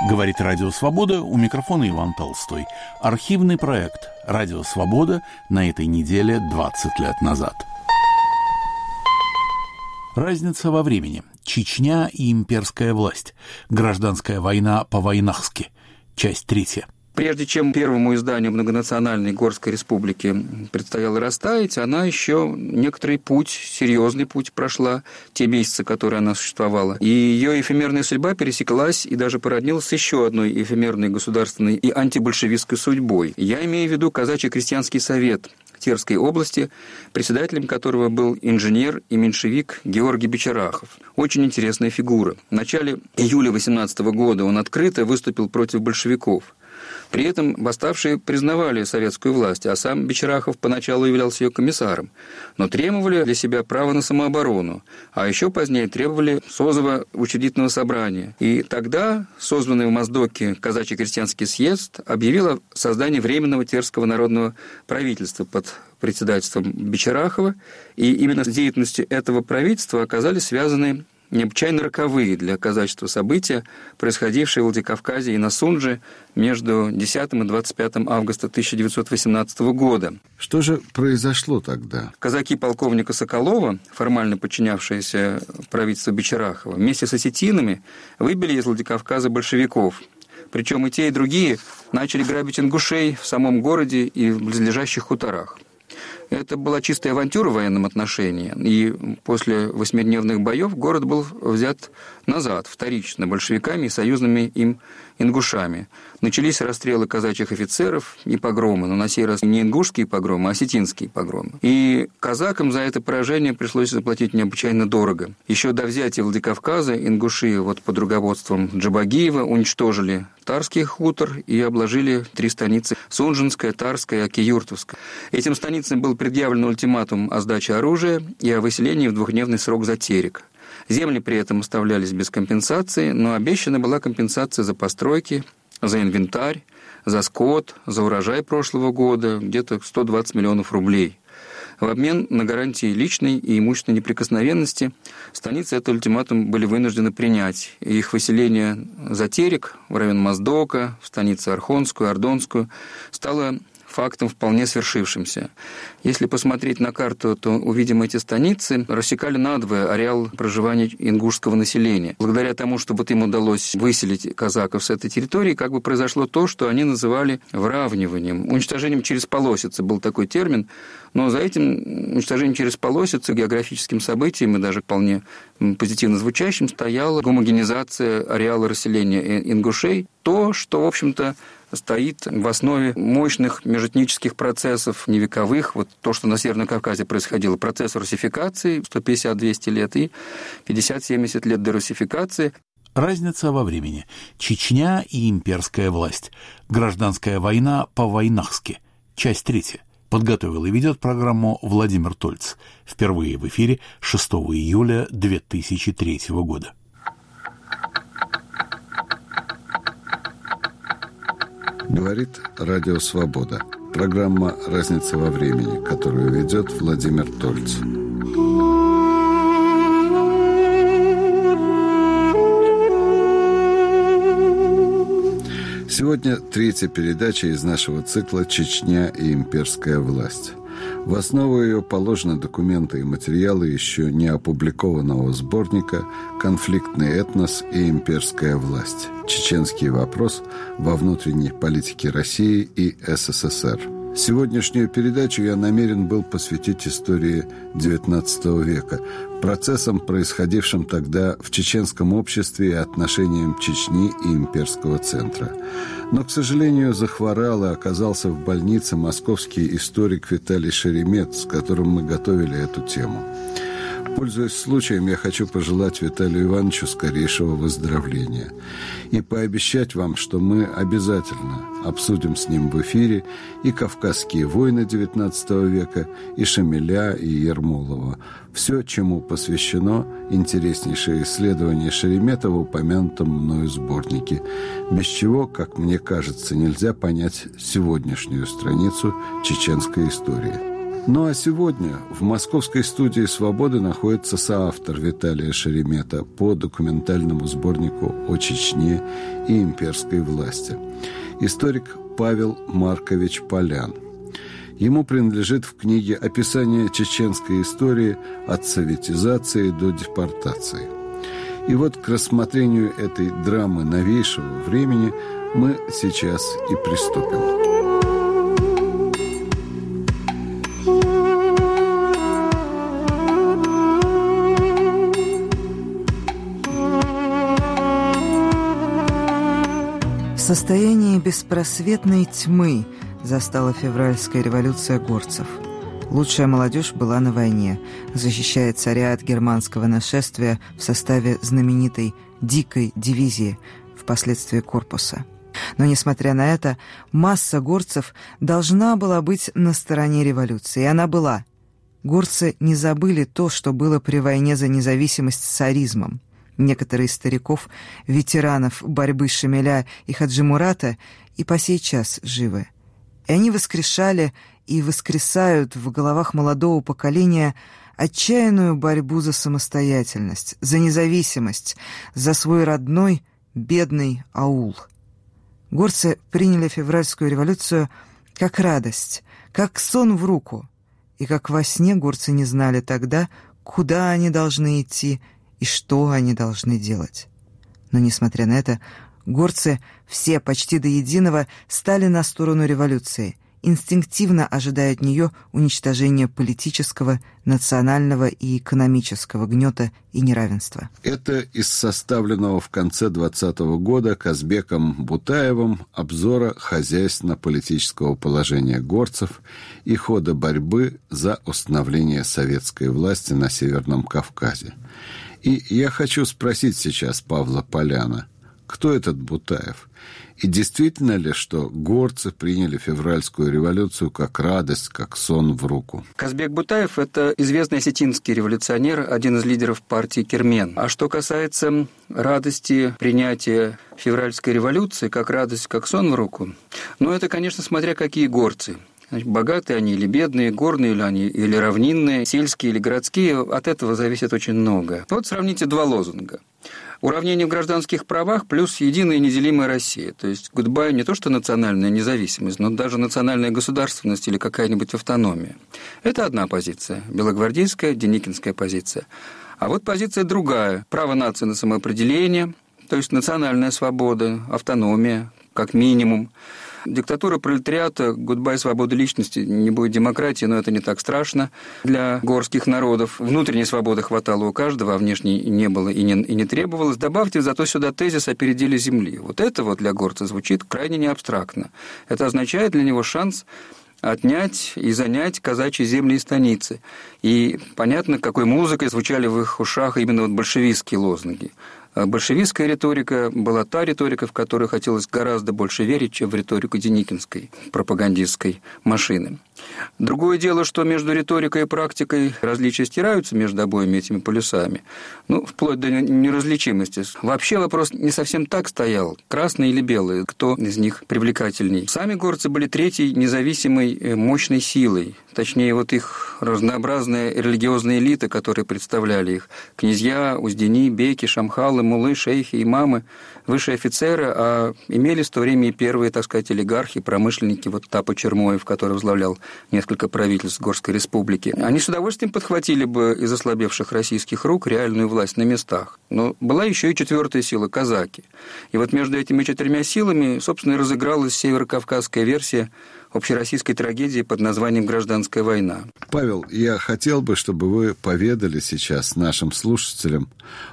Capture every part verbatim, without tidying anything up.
Говорит Радио Свобода, у микрофона Иван Толстой. Архивный проект «Радио Свобода» на этой неделе двадцать лет назад. Разница во времени. Чечня и имперская власть. Гражданская война по-войнахски. Часть третья. Прежде чем первому изданию многонациональной Горской республики предстояло растаять, она еще некоторый путь, серьезный путь прошла, те месяцы, которые она существовала. И ее эфемерная судьба пересеклась и даже породнилась с еще одной эфемерной государственной и антибольшевистской судьбой. Я имею в виду Казачий крестьянский совет Терской области, председателем которого был инженер и меньшевик Георгий Бочарахов. Очень интересная фигура. В начале июля восемнадцатого года он открыто выступил против большевиков. При этом восставшие признавали советскую власть, а сам Бочарахов поначалу являлся ее комиссаром, но требовали для себя права на самооборону, а еще позднее требовали созыва учредительного собрания. И тогда созванный в Моздоке Казачий крестьянский съезд объявил о создании Временного Терского народного правительства под председательством Бочарахова, и именно с деятельностью этого правительства оказались связаны необычайно роковые для казачества события, происходившие в Владикавказе и на Сундже между десятым и двадцать пятым августа тысяча девятьсот восемнадцатого года. Что же произошло тогда? Казаки полковника Соколова, формально подчинявшиеся правительству Бочарахова, вместе с осетинами выбили из Владикавказа большевиков. Причем и те, и другие начали грабить ингушей в самом городе и в близлежащих хуторах. Это была чистая авантюра в военном отношении, и после восьмидневных боев город был взят назад, вторично, большевиками и союзными им ингушами. Начались расстрелы казачьих офицеров и погромы, но на сей раз не ингушские погромы, а осетинские погромы. И казакам за это поражение пришлось заплатить необычайно дорого. Еще до взятия Владикавказа ингуши вот под руководством Джабагиева уничтожили Тарский хутор и обложили три станицы – Сунжинская, Тарская и Акиюртовская. Этим станицам был предъявлен ультиматум о сдаче оружия и о выселении в двухдневный срок за терек. Земли при этом оставлялись без компенсации, но обещана была компенсация за постройки, за инвентарь, за скот, за урожай прошлого года, где-то сто двадцать миллионов рублей. В обмен на гарантии личной и имущественной неприкосновенности станицы этот ультиматум были вынуждены принять. И их выселение за терек в район Моздока, в станицы Архонскую, Ордонскую, стало фактом вполне свершившимся. Если посмотреть на карту, то увидим, эти станицы рассекали надвое ареал проживания ингушского населения. Благодаря тому, что вот им удалось выселить казаков с этой территории, как бы произошло то, что они называли выравниванием. Уничтожением через полосицы был такой термин, но за этим уничтожением через полосицы, географическим событием и даже вполне позитивно звучащим, стояла гомогенизация ареала расселения ингушей. То, что, в общем-то, стоит в основе мощных межэтнических процессов, не вековых, вот то, что на Северном Кавказе происходило, процесс руссификации, сто пятьдесят - двести лет, и пятьдесят - семьдесят лет деруссификации. Разница во времени. Чечня и имперская власть. Гражданская война по-войнахски. Часть третья. Подготовил и ведет программу Владимир Тольц. Впервые в эфире шестого июля две тысячи третьего года. Говорит Радио Свобода. Программа «Разница во времени», которую ведет Владимир Тольц. Сегодня третья передача из нашего цикла «Чечня и имперская власть». В основу ее положены документы и материалы еще не опубликованного сборника «Конфликтный этнос и имперская власть. Чеченский вопрос во внутренней политике России и СССР». Сегодняшнюю передачу я намерен был посвятить истории девятнадцатого века, процессам, происходившим тогда в чеченском обществе и отношениям Чечни и имперского центра. Но, к сожалению, захворал и оказался в больнице московский историк Виталий Шеремет, с которым мы готовили эту тему. Пользуясь случаем, я хочу пожелать Виталию Ивановичу скорейшего выздоровления и пообещать вам, что мы обязательно обсудим с ним в эфире и «Кавказские войны» девятнадцатого века, и Шамиля, и Ермолова. Все, чему посвящено интереснейшее исследование Шеремета в упомянутом мною сборнике, без чего, как мне кажется, нельзя понять сегодняшнюю страницу чеченской истории. Ну а сегодня в московской студии «Свободы» находится соавтор Виталия Шеремета по документальному сборнику о Чечне и имперской власти. Историк Павел Маркович Полян. Ему принадлежит в книге описание чеченской истории от советизации до депортации. И вот к рассмотрению этой драмы новейшего времени мы сейчас и приступим. В состоянии беспросветной тьмы застала февральская революция горцев. Лучшая молодежь была на войне, защищая царя от германского нашествия в составе знаменитой «Дикой дивизии», впоследствии корпуса. Но, несмотря на это, масса горцев должна была быть на стороне революции, и она была. Горцы не забыли то, что было при войне за независимость с царизмом. Некоторые из стариков, ветеранов борьбы Шамиля и Хаджи Мурата, и по сей час живы. И они воскрешали и воскресают в головах молодого поколения отчаянную борьбу за самостоятельность, за независимость, за свой родной бедный аул. Горцы приняли февральскую революцию как радость, как сон в руку, и как во сне горцы не знали тогда, куда они должны идти и что они должны делать. Но, несмотря на это, горцы все почти до единого стали на сторону революции, инстинктивно ожидая от нее уничтожения политического, национального и экономического гнета и неравенства. Это из составленного в конце двадцатого года Казбеком Бутаевым обзора хозяйственно-политического положения горцев и хода борьбы за установление советской власти на Северном Кавказе. И я хочу спросить сейчас Павла Поляна, кто этот Бутаев? И действительно ли, что горцы приняли февральскую революцию как радость, как сон в руку? Казбек Бутаев – это известный осетинский революционер, один из лидеров партии Кермен. А что касается радости принятия февральской революции, как радость, как сон в руку, ну, это, конечно, смотря какие горцы. Богатые они или бедные, горные ли они, или равнинные, сельские или городские, от этого зависит очень много. Вот сравните два лозунга. Уравнение в гражданских правах плюс единая и неделимая Россия. То есть гудбай не то что национальная независимость, но даже национальная государственность или какая-нибудь автономия. Это одна позиция. Белогвардейская, деникинская позиция. А вот позиция другая. Право нации на самоопределение, то есть национальная свобода, автономия, как минимум. Диктатура пролетариата, гудбай свободы личности, не будет демократии, но это не так страшно для горских народов. Внутренней свободы хватало у каждого, а внешней не было и не, и не требовалось. Добавьте зато сюда тезис о переделе земли. Вот это вот для горца звучит крайне неабстрактно. Это означает для него шанс отнять и занять казачьи земли и станицы. И понятно, какой музыкой звучали в их ушах именно вот большевистские лозунги. Большевистская риторика была та риторика, в которой хотелось гораздо больше верить, чем в риторику деникинской пропагандистской машины. Другое дело, что между риторикой и практикой различия стираются между обоими этими полюсами, ну, вплоть до неразличимости. Вообще вопрос не совсем так стоял, красный или белый, кто из них привлекательней. Сами горцы были третьей независимой мощной силой, точнее, вот их разнообразная религиозная элита, которые представляли их, князья, уздени, беки, шамхалы, муллы, шейхи, имамы, высшие офицеры, а имелись в то время и первые, так сказать, олигархи, промышленники, вот Тапо Чермоев, который возглавлял несколько правительств Горской республики. Они с удовольствием подхватили бы из ослабевших российских рук реальную власть на местах. Но была еще и четвертая сила – казаки. И вот между этими четырьмя силами, собственно, и разыгралась северокавказская версия общероссийской трагедии под названием «Гражданская война». Павел, я хотел бы, чтобы вы поведали сейчас нашим слушателям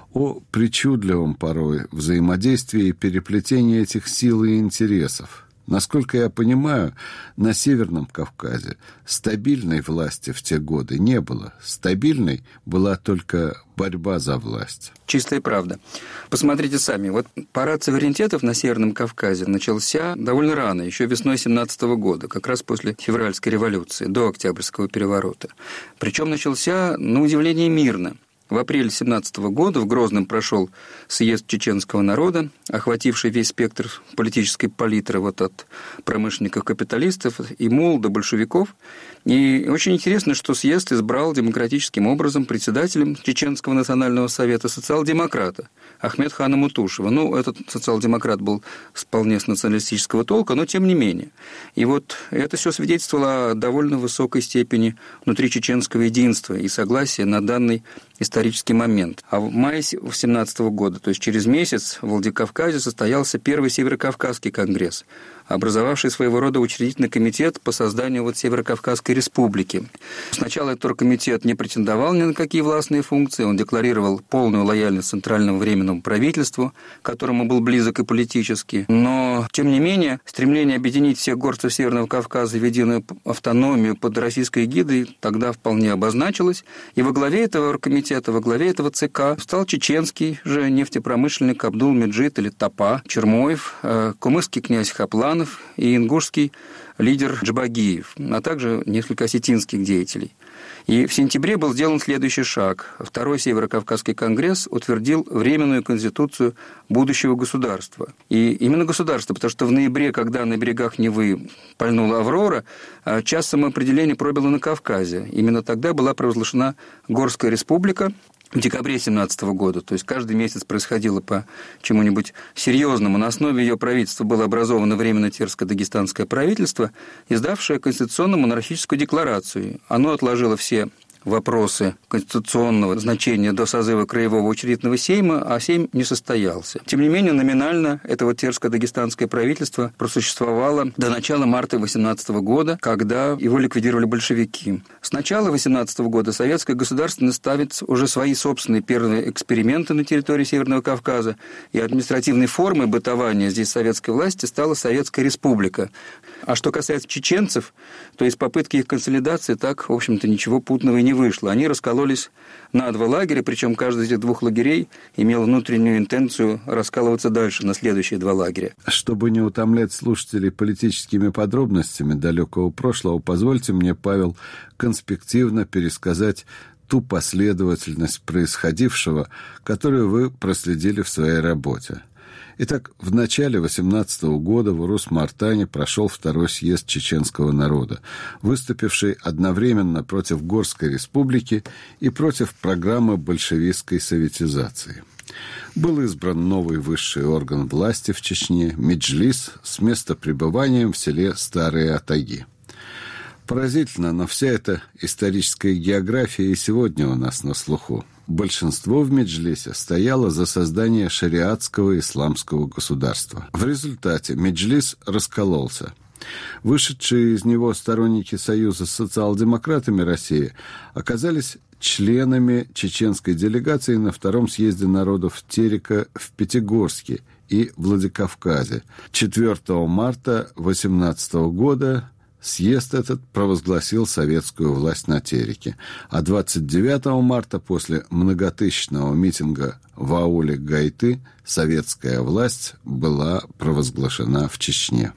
о причудливом порой взаимодействии и переплетении этих сил и интересов. Насколько я понимаю, на Северном Кавказе стабильной власти в те годы не было. Стабильной была только борьба за власть. Чистая правда. Посмотрите сами. Вот парад суверенитетов на Северном Кавказе начался довольно рано, еще весной семнадцатого года, как раз после февральской революции, до Октябрьского переворота. Причем начался, на удивление, мирно. В апреле семнадцатого года в Грозном прошел съезд чеченского народа, охвативший весь спектр политической палитры вот от промышленников-капиталистов и мул до большевиков. И очень интересно, что съезд избрал демократическим образом председателем Чеченского национального совета социал-демократа Ахмедхана Мутушева. Ну, этот социал-демократ был вполне с националистического толка, но тем не менее. И вот это все свидетельствовало о довольно высокой степени внутричеченского единства и согласия на данный исторический момент. А в мае две тысячи семнадцатого года, то есть через месяц, в Владикавказе состоялся первый Северокавказский конгресс, образовавший своего рода учредительный комитет по созданию вот Северокавказской республики. Сначала этот оргкомитет не претендовал ни на какие властные функции, он декларировал полную лояльность Центральному временному правительству, которому был близок и политически. Но, тем не менее, стремление объединить всех горцев Северного Кавказа в единую автономию под российской эгидой тогда вполне обозначилось, и во главе этого оргкомитета, во главе этого ЦК стал чеченский же нефтепромышленник Абдул-Меджид или Тапа Чермоев, кумыкский князь Хаплан и ингушский лидер Джабагиев, а также несколько осетинских деятелей. И в сентябре был сделан следующий шаг. Второй Северокавказский конгресс утвердил временную конституцию будущего государства. И именно государства, потому что в ноябре, когда на берегах Невы пальнула Аврора, час самоопределения пробило на Кавказе. Именно тогда была провозглашена Горская республика, в декабре семнадцатого года, то есть каждый месяц происходило по чему-нибудь серьезному. На основе ее правительства было образовано Временное Терско-Дагестанское правительство, издавшее конституционно-монархическую декларацию. Оно отложило все вопросы конституционного значения до созыва Краевого учредительного сейма, а сейм не состоялся. Тем не менее, номинально это вот Терско-Дагестанское правительство просуществовало до начала марта восемнадцатого года, когда его ликвидировали большевики. С начала восемнадцатого года советское государство ставит уже свои собственные первые эксперименты на территории Северного Кавказа, и административной формой бытования здесь советской власти стала Советская Республика. А что касается чеченцев, то из попытки их консолидации так, в общем-то, ничего путного и не вышло. Они раскололись на два лагеря, причем каждый из этих двух лагерей имел внутреннюю интенцию раскалываться дальше на следующие два лагеря. Чтобы не утомлять слушателей политическими подробностями далекого прошлого, позвольте мне, Павел, конспективно пересказать ту последовательность происходившего, которую вы проследили в своей работе. Итак, в начале восемнадцатого года в Урус-Мартане прошел второй съезд чеченского народа, выступивший одновременно против Горской республики и против программы большевистской советизации. Был избран новый высший орган власти в Чечне – Меджлис с местопребыванием в селе Старые Атаги. Поразительно, но вся эта историческая география и сегодня у нас на слуху. Большинство в Меджлисе стояло за создание шариатского исламского государства. В результате Меджлис раскололся. Вышедшие из него сторонники Союза с социал-демократами России оказались членами чеченской делегации на втором съезде народов Терека в Пятигорске и Владикавказе. четвёртого марта восемнадцатого года съезд этот провозгласил советскую власть на Тереке, а двадцать девятого марта после многотысячного митинга в ауле Гайты советская власть была провозглашена в Чечне.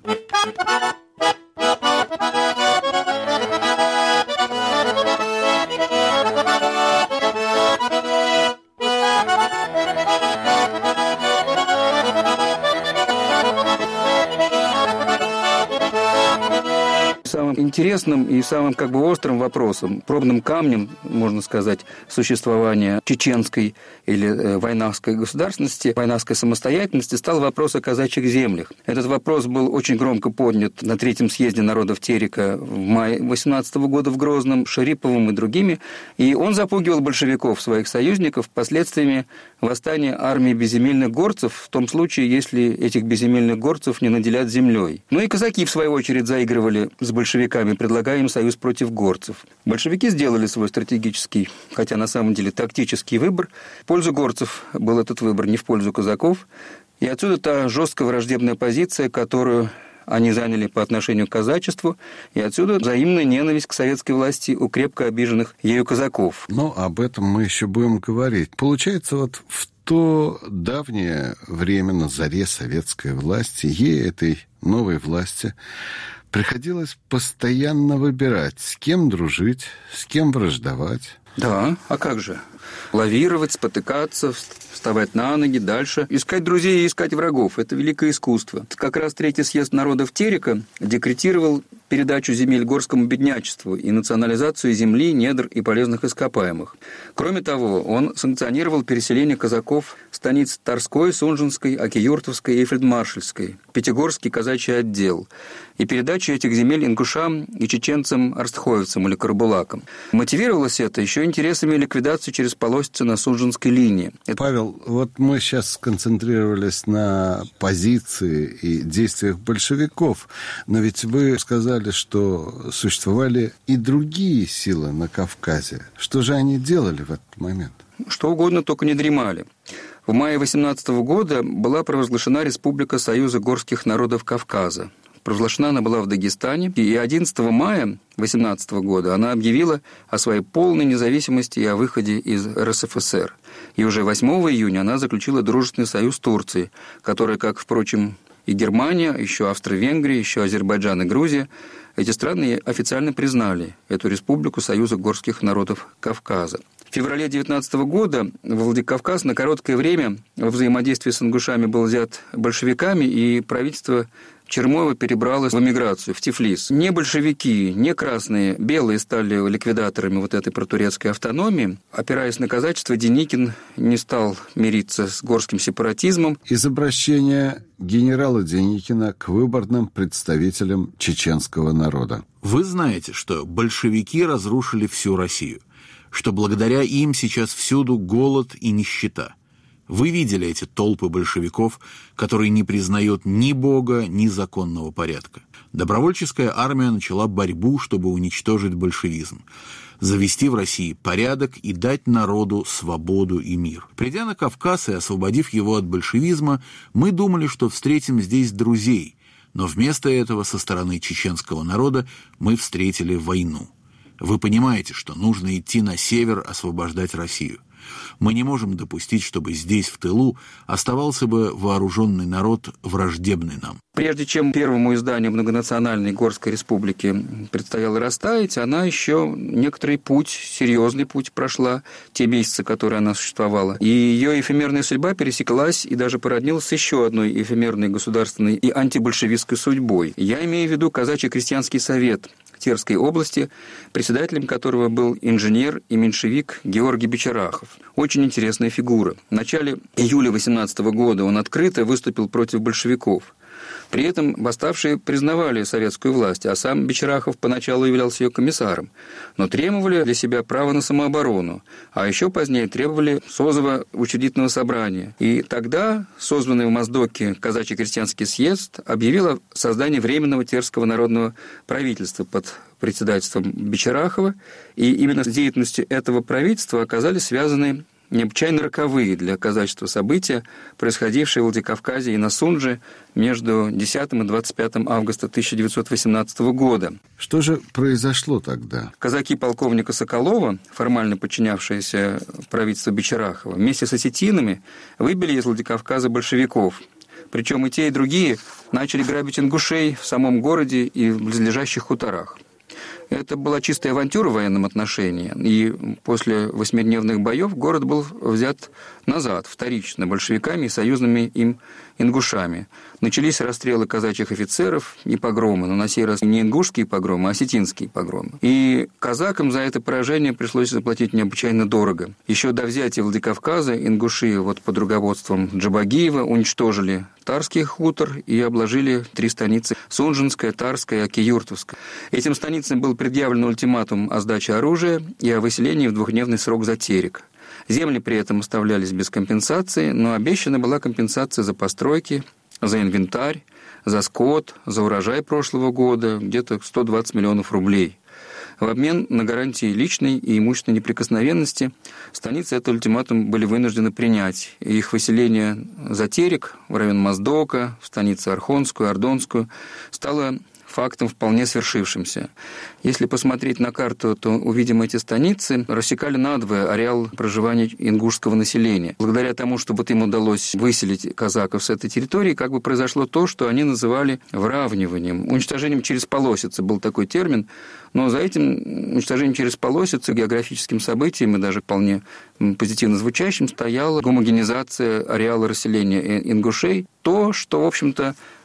Самым интересным и самым как бы острым вопросом, пробным камнем, можно сказать, существования чеченской или э, войнахской государственности, войнахской самостоятельности стал вопрос о казачьих землях. Этот вопрос был очень громко поднят на третьем съезде народов Терека в мае восемнадцатого года в Грозном, Шариповым и другими, и он запугивал большевиков, своих союзников, последствиями восстания армии безземельных горцев в том случае, если этих безземельных горцев не наделят землей. Ну и казаки, в свою очередь, заигрывали с большевиками, предлагая им союз против горцев. Большевики сделали свой стратегический, хотя на самом деле тактический выбор. В пользу горцев был этот выбор, не в пользу казаков. И отсюда та жестко враждебная позиция, которую они заняли по отношению к казачеству, и отсюда взаимная ненависть к советской власти у крепко обиженных ею казаков. Но об этом мы еще будем говорить. Получается, вот в то давнее время на заре советской власти, ей, этой новой власти, приходилось постоянно выбирать, с кем дружить, с кем враждовать. Да, а как же? Лавировать, спотыкаться, вставать на ноги, дальше. Искать друзей и искать врагов – это великое искусство. Как раз Третий съезд народов Терека декретировал передачу земель горскому беднячеству и национализацию земли, недр и полезных ископаемых. Кроме того, он санкционировал переселение казаков станиц Торской, Сунжинской, Окиюртовской и Фельдмаршальской, Пятигорский казачий отдел, и передачу этих земель ингушам и чеченцам-арстхоевцам или карабулакам. Мотивировалось это еще интересами ликвидации через полосицы на Сунжинской линии. Павел, вот мы сейчас сконцентрировались на позиции и действиях большевиков, но ведь вы сказали, что существовали и другие силы на Кавказе. Что же они делали в этот момент? Что угодно, только не дремали. В мае восемнадцатого года была провозглашена Республика Союза горских народов Кавказа. Провозглашена она была в Дагестане, и одиннадцатого мая восемнадцатого года она объявила о своей полной независимости и о выходе из эр эс эф эс эр. И уже восьмого июня она заключила дружественный союз с Турцией, которая, как, впрочем, и Германия, еще Австро-Венгрия, еще Азербайджан и Грузия, эти страны официально признали эту Республику Союза горских народов Кавказа. В феврале девятнадцатого года Владикавказ на короткое время во взаимодействии с ингушами был взят большевиками, и правительство Чермоева перебралось в эмиграцию, в Тифлис. Не большевики, не красные, белые стали ликвидаторами вот этой протурецкой автономии. Опираясь на казачество, Деникин не стал мириться с горским сепаратизмом. Из обращения генерала Деникина к выборным представителям чеченского народа. Вы знаете, что большевики разрушили всю Россию, что благодаря им сейчас всюду голод и нищета. Вы видели эти толпы большевиков, которые не признают ни Бога, ни законного порядка. Добровольческая армия начала борьбу, чтобы уничтожить большевизм, завести в России порядок и дать народу свободу и мир. Придя на Кавказ и освободив его от большевизма, мы думали, что встретим здесь друзей, но вместо этого со стороны чеченского народа мы встретили войну. Вы понимаете, что нужно идти на север освобождать Россию. Мы не можем допустить, чтобы здесь, в тылу, оставался бы вооруженный народ, враждебный нам. Прежде чем первому изданию многонациональной Горской республики предстояло растаять, она еще некоторый путь, серьезный путь прошла, те месяцы, которые она существовала. И ее эфемерная судьба пересеклась и даже породнилась с еще одной эфемерной государственной и антибольшевистской судьбой. Я имею в виду Казачий крестьянский совет Терской области, председателем которого был инженер и меньшевик Георгий Бечарахов. Очень интересная фигура. В начале июля восемнадцатого года он открыто выступил против большевиков. При этом восставшие признавали советскую власть, а сам Бечарахов поначалу являлся ее комиссаром, но требовали для себя права на самооборону, а еще позднее требовали созыва учредительного собрания. И тогда созванный в Моздоке Казачий крестьянский съезд объявил о создании Временного Терского народного правительства под председательством Бечарахова, и именно с деятельностью этого правительства оказались связаны необычайно роковые для казачества события, происходившие в Владикавказе и на Сунже между десятым и двадцать пятым августа тысяча девятьсот восемнадцатого года. Что же произошло тогда? Казаки полковника Соколова, формально подчинявшиеся правительству Бечарахова, вместе с осетинами выбили из Владикавказа большевиков. Причем и те, и другие начали грабить ингушей в самом городе и в близлежащих хуторах. Это была чистая авантюра в военном отношении, и после восьмидневных боев город был взят назад, вторично, большевиками и союзными им ингушами. Начались расстрелы казачьих офицеров и погромы, но на сей раз не ингушские погромы, а осетинские погромы. И казакам за это поражение пришлось заплатить необычайно дорого. Еще до взятия Владикавказа ингуши вот под руководством Джабагиева уничтожили Тарский хутор и обложили три станицы – Сунжинская, Тарская и Окиюртовская. Этим станицам был предъявлен ультиматум о сдаче оружия и о выселении в двухдневный срок за терек. Земли при этом оставлялись без компенсации, но обещана была компенсация за постройки, за инвентарь, за скот, за урожай прошлого года, где-то сто двадцать миллионов рублей. В обмен на гарантии личной и имущественной неприкосновенности станицы этот ультиматум были вынуждены принять. И их выселение за терек в район Моздока, в станицу Архонскую, Ордонскую, стало фактом вполне свершившимся. Если посмотреть на карту, то увидим, эти станицы рассекали надвое ареал проживания ингушского населения. Благодаря тому, что вот им удалось выселить казаков с этой территории, как бы произошло то, что они называли выравниванием. Уничтожением через полосицы был такой термин, но за этим уничтожением через полосицы, географическим событием и даже вполне позитивно звучащим, стояла гомогенизация ареала расселения ингушей. То, что, в общем-то,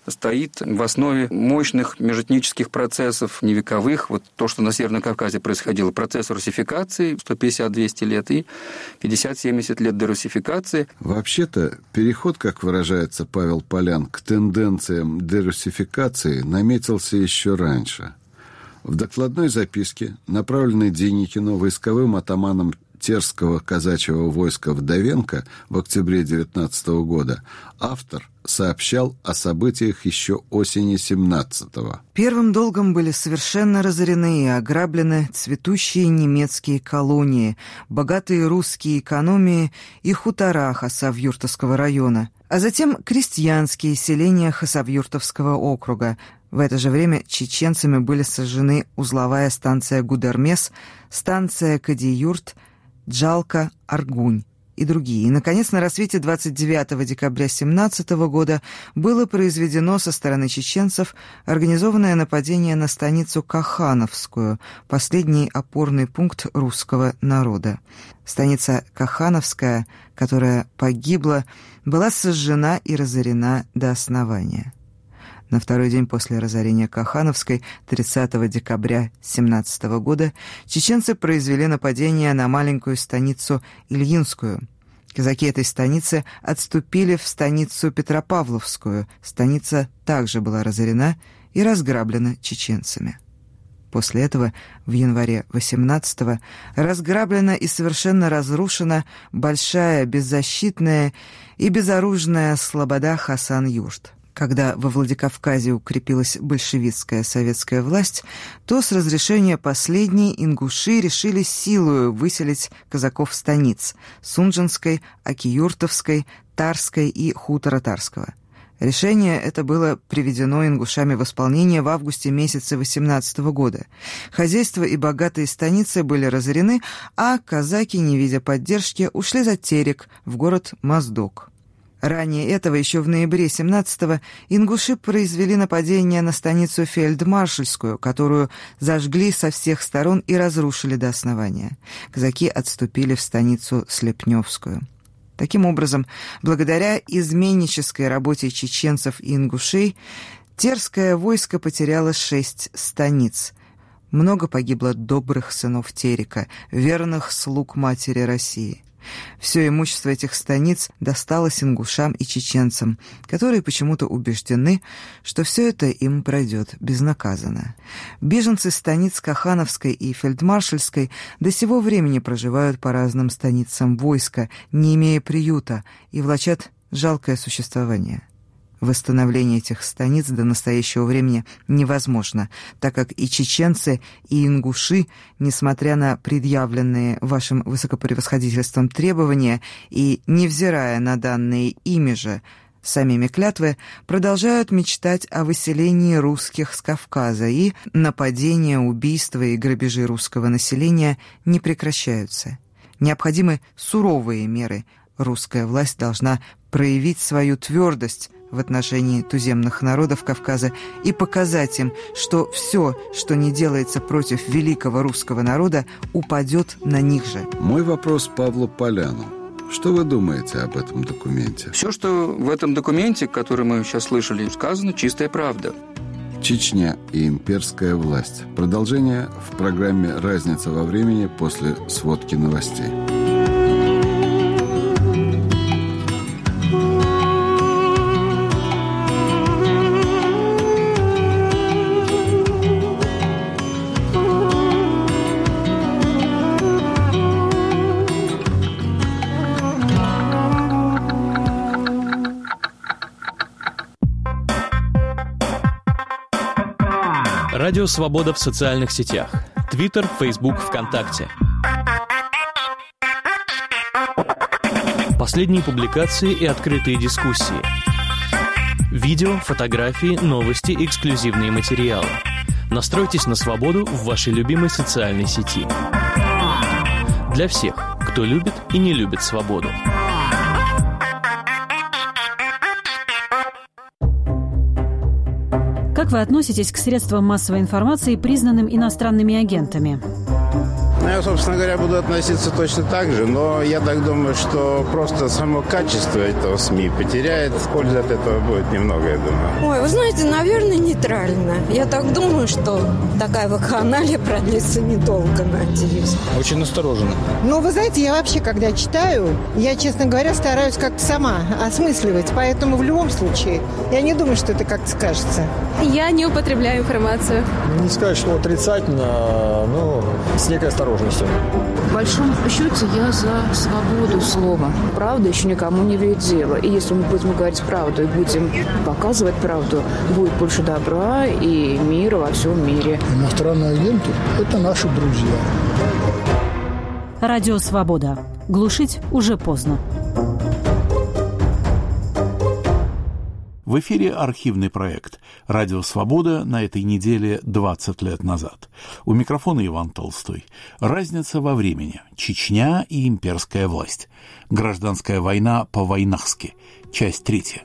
стоит в основе мощных межэтнических процессов, не вековых. Вот то, что на Северном Кавказе происходило, процесс русификации, сто пятьдесят - двести лет, и пятьдесят - семьдесят лет дерусификации. Вообще-то, переход, как выражается Павел Полян, к тенденциям дерусификации наметился еще раньше. В докладной записке, направленной Деникину войсковым атаманом Терского казачьего войска Вдовенко в октябре девятнадцатого года, автор сообщал о событиях еще осени семнадцатого. Первым долгом были совершенно разорены и ограблены цветущие немецкие колонии, богатые русские экономии и хутора Хасавюртовского района, а затем крестьянские селения Хасавюртовского округа. В это же время чеченцами были сожжены узловая станция Гудермес, станция Кадиюрт, Джалка, Аргунь и другие. И, наконец, на рассвете двадцать девятого декабря семнадцатого года было произведено со стороны чеченцев организованное нападение на станицу Кахановскую, последний опорный пункт русского народа. Станица Кахановская, которая погибла, была сожжена и разорена до основания. На второй день после разорения Кахановской, тридцатого декабря семнадцатого года, чеченцы произвели нападение на маленькую станицу Ильинскую. Казаки этой станицы отступили в станицу Петропавловскую. Станица также была разорена и разграблена чеченцами. После этого в январе восемнадцатого разграблена и совершенно разрушена большая, беззащитная и безоружная слобода Хасан-Юрт. Когда во Владикавказе укрепилась большевистская советская власть, то с разрешения последней ингуши решили силою выселить казаков станиц Сунжинской, Акиюртовской, Тарской и хутора Тарского. Решение это было приведено ингушами в исполнение в августе месяце восемнадцатого года. Хозяйства и богатые станицы были разорены, а казаки, не видя поддержки, ушли за Терек в город Моздок. Ранее этого, еще в ноябре семнадцатого, ингуши произвели нападение на станицу Фельдмаршальскую, которую зажгли со всех сторон и разрушили до основания. Казаки отступили в станицу Слепневскую. Таким образом, благодаря изменнической работе чеченцев и ингушей, терское войско потеряло шесть станиц. Много погибло добрых сынов Терека, верных слуг матери России. Все имущество этих станиц досталось ингушам и чеченцам, которые почему-то убеждены, что все это им пройдет безнаказанно. Беженцы станиц Кахановской и Фельдмаршальской до сего времени проживают по разным станицам войска, не имея приюта, и влачат жалкое существование. Восстановление этих станиц до настоящего времени невозможно, так как и чеченцы, и ингуши, несмотря на предъявленные вашим высокопревосходительством требования и невзирая на данные ими же самими клятвы, продолжают мечтать о выселении русских с Кавказа, и нападения, убийства и грабежи русского населения не прекращаются. Необходимы суровые меры. Русская власть должна проявить свою твердость в отношении туземных народов Кавказа и показать им, что все, что не делается против великого русского народа, упадет на них же. Мой вопрос Павлу Поляну. Что вы думаете об этом документе? Все, что в этом документе, который мы сейчас слышали, сказано, чистая правда. Чечня и имперская власть. Продолжение в программе «Разница во времени» после сводки новостей. Радио «Свобода» в социальных сетях. Твиттер, Фейсбук, ВКонтакте. Последние публикации и открытые дискуссии. Видео, фотографии, новости, эксклюзивные материалы. Настройтесь на свободу в вашей любимой социальной сети. Для всех, кто любит и не любит свободу. Как вы относитесь к средствам массовой информации, признанным иностранными агентами? Ну, я, собственно говоря, буду относиться точно так же, но я так думаю, что просто само качество этого СМИ потеряет. Пользы от этого будет немного, я думаю. Ой, вы знаете, наверное, нейтрально. Я так думаю, что такая вакханалия продлится недолго, надеюсь. Очень настороженно. Ну, вы знаете, я вообще, когда читаю, я, честно говоря, стараюсь как-то сама осмысливать, поэтому в любом случае я не думаю, что это как-то скажется. Я не употребляю информацию. Не сказать, что отрицательно, но с некой осторожностью. В большом счете я за свободу слова. Правда еще никому не вредит дело. И если мы будем говорить правду и будем показывать правду, будет больше добра и мира во всем мире. Иностранные агенты – это наши друзья. Радио «Свобода». Глушить уже поздно. В эфире архивный проект «Радио Свобода» на этой неделе двадцать лет назад. У микрофона Иван Толстой. Разница во времени. Чечня и имперская власть. Гражданская война по-войнахски. Часть третья.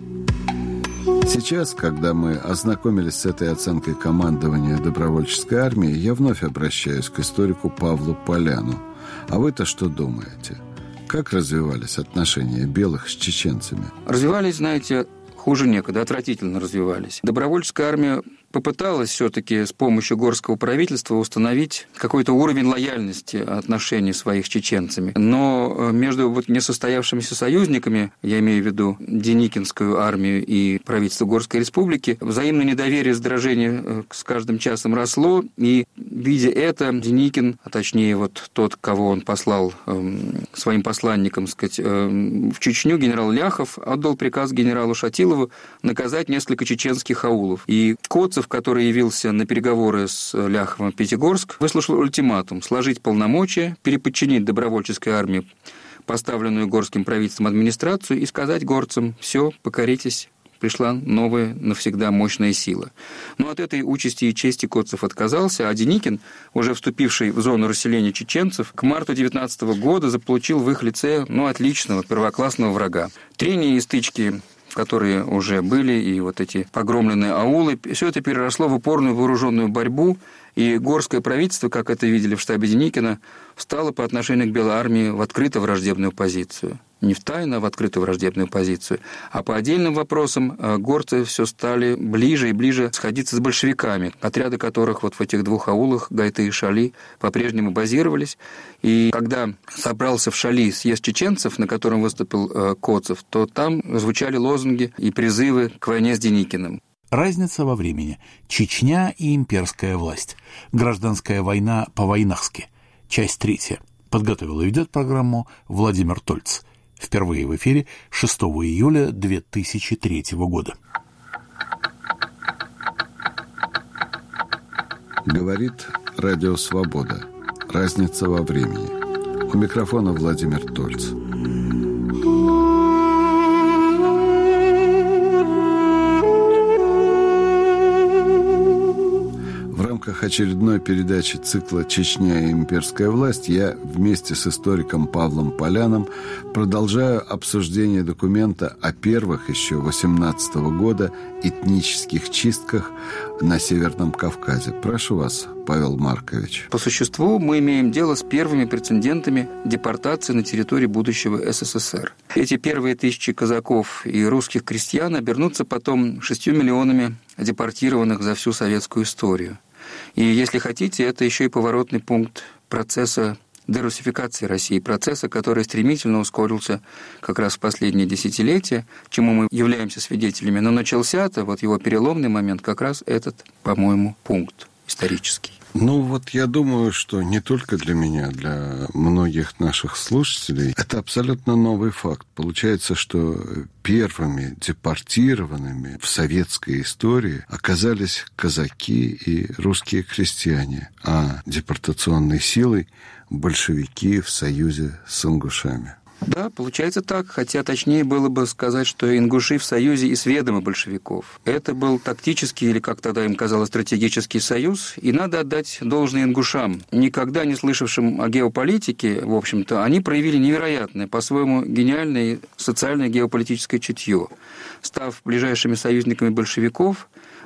Сейчас, когда мы ознакомились с этой оценкой командования добровольческой армии, я вновь обращаюсь к историку Павлу Поляну. А вы-то что думаете? Как развивались отношения белых с чеченцами? Развивались, знаете, хуже некуда, отвратительно развивались. Добровольческая армия попыталась все-таки с помощью горского правительства установить какой-то уровень лояльности отношений своих с чеченцами. Но между вот несостоявшимися союзниками, я имею в виду Деникинскую армию и правительство Горской республики, взаимное недоверие, раздражение с каждым часом росло, и, видя это, Деникин, а точнее вот тот, кого он послал э, своим посланникам, сказать, э, в Чечню, генерал Ляхов, отдал приказ генералу Шатилову наказать несколько чеченских аулов. И Коцев, который явился на переговоры с Ляховым в Пятигорск, выслушал ультиматум сложить полномочия, переподчинить добровольческой армии поставленную горским правительством администрацию и сказать горцам: «Все, покоритесь, пришла новая навсегда мощная сила». Но от этой участи и чести Коцев отказался, а Деникин, уже вступивший в зону расселения чеченцев, к марту девятнадцатого года заполучил в их лице ну, отличного, первоклассного врага. Трения и стычки, которые уже были, и вот эти погромленные аулы, все это переросло в упорную вооруженную борьбу, и горское правительство, как это видели в штабе Деникина, встало по отношению к Белой армии в открыто враждебную позицию. Не в тайно, а в открытую враждебную позицию. А по отдельным вопросам горцы все стали ближе и ближе сходиться с большевиками, отряды которых вот в этих двух аулах, Гайты и Шали, по-прежнему базировались. И когда собрался в Шали съезд чеченцев, на котором выступил Коцев, то там звучали лозунги и призывы к войне с Деникиным. Разница во времени. Чечня и имперская власть. Гражданская война по-войнахски. Часть третья. Подготовил и ведет программу Владимир Тольц. Впервые в эфире шестого июля две тысячи третьего года. Говорит Радио Свобода. Разница во времени. У микрофона Владимир Тольц. В рамках очередной передачи цикла «Чечня и имперская власть» я вместе с историком Павлом Поляном продолжаю обсуждение документа о первых еще восемнадцатого года этнических чистках на Северном Кавказе. Прошу вас, Павел Маркович. По существу мы имеем дело с первыми прецедентами депортации на территории будущего СССР. Эти первые тысячи казаков и русских крестьян обернутся потом шестью миллионами депортированных за всю советскую историю. И, если хотите, это еще и поворотный пункт процесса дерусификации России, процесса, который стремительно ускорился как раз в последние десятилетия, чему мы являемся свидетелями. Но начался-то, вот его переломный момент, как раз этот, по-моему, пункт исторический. Ну вот я думаю, что не только для меня, для многих наших слушателей это абсолютно новый факт. Получается, что первыми депортированными в советской истории оказались казаки и русские крестьяне, а депортационной силой большевики в союзе с ингушами. Да, получается так, хотя точнее было бы сказать, что ингуши в союзе и с ведома большевиков. Это был тактический, или как тогда им казалось, стратегический союз, и надо отдать должное ингушам. Никогда не слышавшим о геополитике, в общем-то, они проявили невероятное, по-своему гениальное социальное геополитическое чутье. Став ближайшими союзниками большевиков,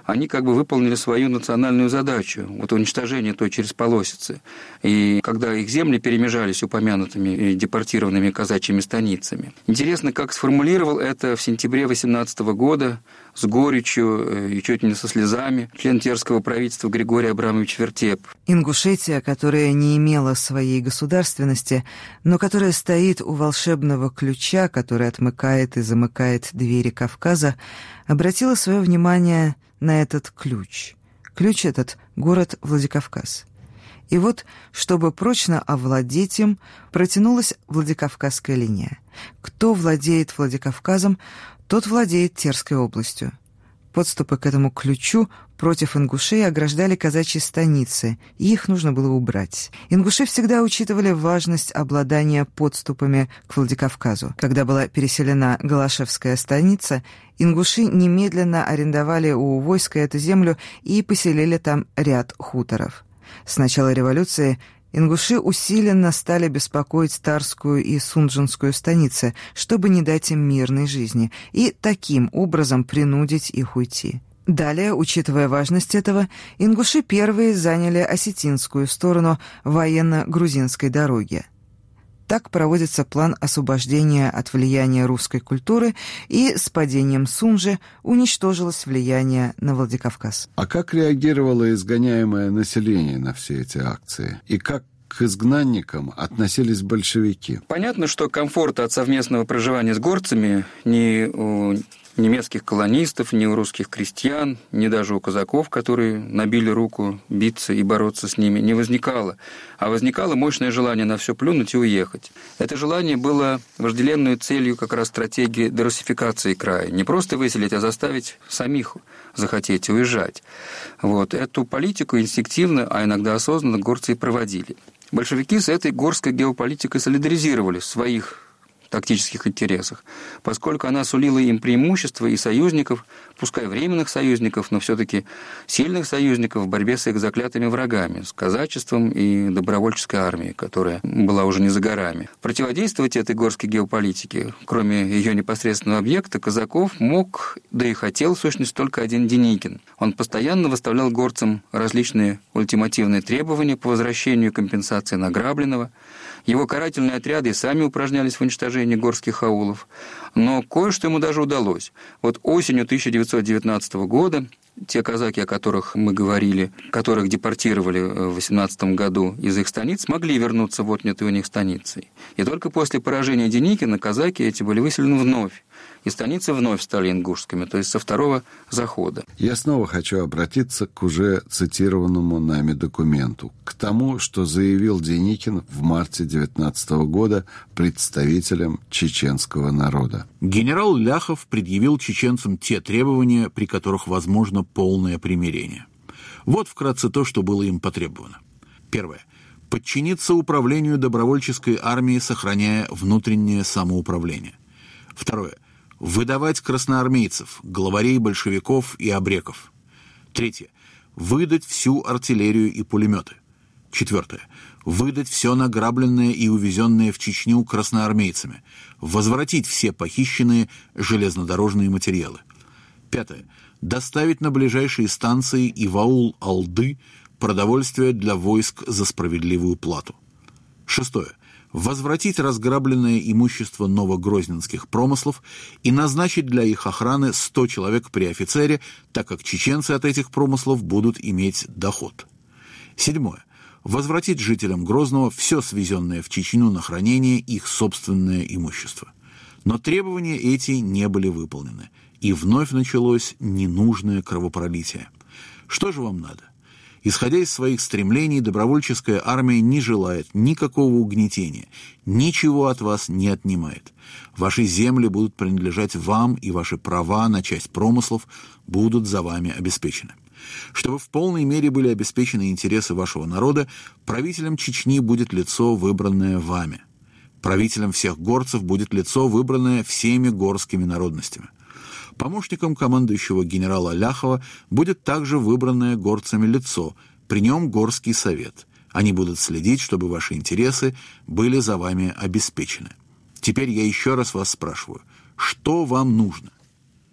они как бы выполнили свою национальную задачу, вот уничтожение той чересполосицы. И когда их земли перемежались упомянутыми и депортированными казачьими станицами. Интересно, как сформулировал это в сентябре восемнадцатого года с горечью и чуть не со слезами член терского правительства Григорий Абрамович Вертеп. Ингушетия, которая не имела своей государственности, но которая стоит у волшебного ключа, который отмыкает и замыкает двери Кавказа, обратила свое внимание на этот ключ. Ключ этот — город Владикавказ. И вот, чтобы прочно овладеть им, протянулась Владикавказская линия. Кто владеет Владикавказом, тот владеет Терской областью. Подступы к этому ключу против ингушей ограждали казачьи станицы, и их нужно было убрать. Ингуши всегда учитывали важность обладания подступами к Владикавказу. Когда была переселена Голошевская станица, ингуши немедленно арендовали у войска эту землю и поселили там ряд хуторов. С начала революции ингуши усиленно стали беспокоить Тарскую и Сунжинскую станицы, чтобы не дать им мирной жизни, и таким образом принудить их уйти. Далее, учитывая важность этого, ингуши первые заняли осетинскую сторону военно-грузинской дороги. Так проводится план освобождения от влияния русской культуры, и с падением Сунжи уничтожилось влияние на Владикавказ. А как реагировало изгоняемое население на все эти акции? И как к изгнанникам относились большевики? Понятно, что комфорта от совместного проживания с горцами ни у немецких колонистов, ни у русских крестьян, ни даже у казаков, которые набили руку биться и бороться с ними, не возникало. А возникало мощное желание на все плюнуть и уехать. Это желание было вожделенной целью как раз стратегии дерусификации края. Не просто выселить, а заставить самих захотеть уезжать. Вот. Эту политику инстинктивно, а иногда осознанно горцы и проводили. Большевики с этой горской геополитикой солидаризировали в своих тактических интересах, поскольку она сулила им преимущества и союзников, пускай временных союзников, но все-таки сильных союзников в борьбе с их заклятыми врагами, с казачеством и добровольческой армией, которая была уже не за горами. Противодействовать этой горской геополитике, кроме ее непосредственного объекта, казаков мог, да и хотел, в сущности, только один Деникин. Он постоянно выставлял горцам различные ультимативные требования по возвращению компенсации награбленного. Его карательные отряды и сами упражнялись в уничтожении горских аулов. Но кое-что ему даже удалось. Вот осенью тысяча девятьсот девятнадцатого года те казаки, о которых мы говорили, которых депортировали в восемнадцатом году из их станиц, смогли вернуться в отнятые у них станицы. И только после поражения Деникина казаки эти были выселены вновь. И станицы вновь стали ингушскими, то есть со второго захода. Я снова хочу обратиться к уже цитированному нами документу, к тому, что заявил Деникин в марте девятнадцатого года представителям чеченского народа. Генерал Ляхов предъявил чеченцам те требования, при которых возможно полное примирение. Вот вкратце то, что было им потребовано. Первое. Подчиниться управлению добровольческой армии, сохраняя внутреннее самоуправление. Второе. Выдавать красноармейцев, главарей большевиков и обреков. Третье. Выдать всю артиллерию и пулеметы. Четвертое. Выдать все награбленное и увезенное в Чечню красноармейцами. Возвратить все похищенные железнодорожные материалы. Пятое. Доставить на ближайшие станции и в аул Алды продовольствие для войск за справедливую плату. Шестое. Возвратить разграбленное имущество новогрозненских промыслов и назначить для их охраны сто человек при офицере, так как чеченцы от этих промыслов будут иметь доход. Седьмое. Возвратить жителям Грозного все свезенное в Чечню на хранение их собственное имущество. Но требования эти не были выполнены, и вновь началось ненужное кровопролитие. Что же вам надо? Исходя из своих стремлений, добровольческая армия не желает никакого угнетения, ничего от вас не отнимает. Ваши земли будут принадлежать вам, и ваши права на часть промыслов будут за вами обеспечены. Чтобы в полной мере были обеспечены интересы вашего народа, правителем Чечни будет лицо, выбранное вами. Правителем всех горцев будет лицо, выбранное всеми горскими народностями. Помощником командующего генерала Ляхова будет также выбранное горцами лицо, при нем горский совет. Они будут следить, чтобы ваши интересы были за вами обеспечены. Теперь я еще раз вас спрашиваю, что вам нужно?